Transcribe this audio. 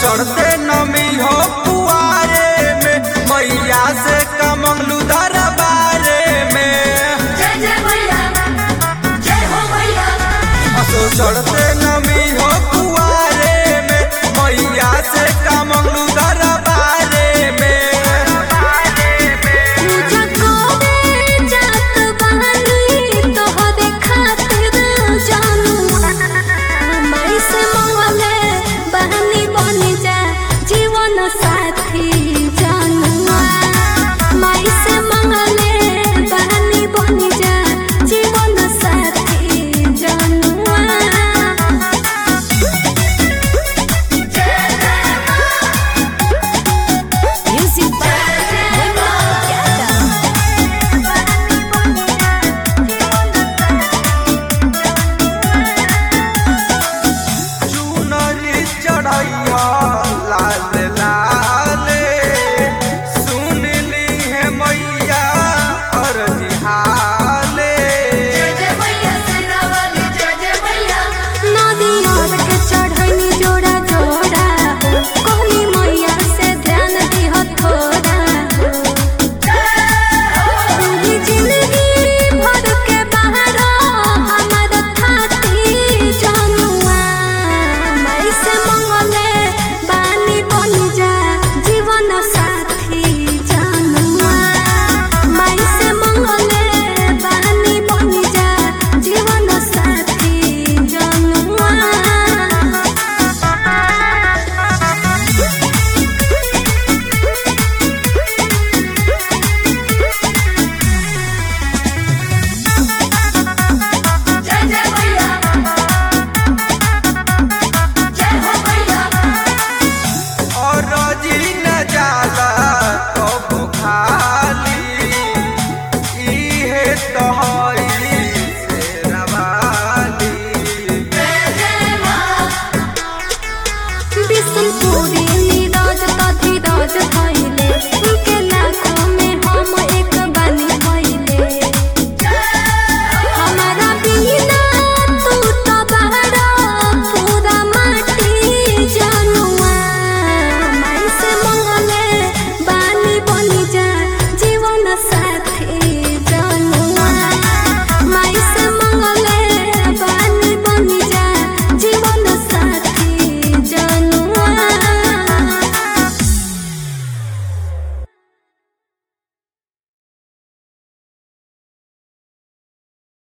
चढ़ते नमी हो कुआरे में मैया से कमंगलू दरबारे में। जय जय मैया जय हो मैया। चढ़ते नमी हो कुआरे में मैया से कमंगलू दरबारे में। पूजा करे जात बानी तोहरे खातिर जानू माई से मंगले बहनी बन जा जीवन साथी जानू माई से मंगले बहनी बन जा जीवन साथी जानू। Music चुनरी चढ़ैया लाल लाल सुन ली है मैया और जिहार